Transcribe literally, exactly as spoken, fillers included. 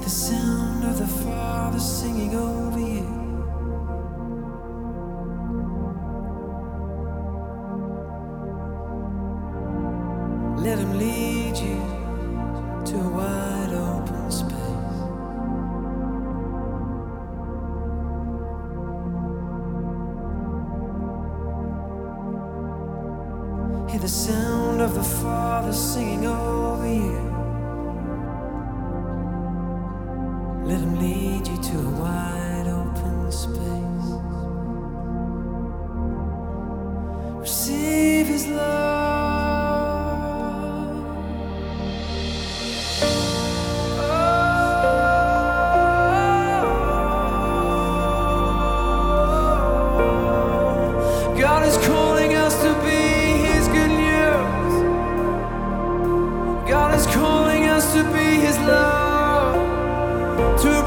sound of the Father singing over you. Let him lead you to a wide open space. Hear the sound of the Father singing over you. Let him lead you to a wide open space. Receive his love. God is calling us to be his good news. God is calling us to be his love. To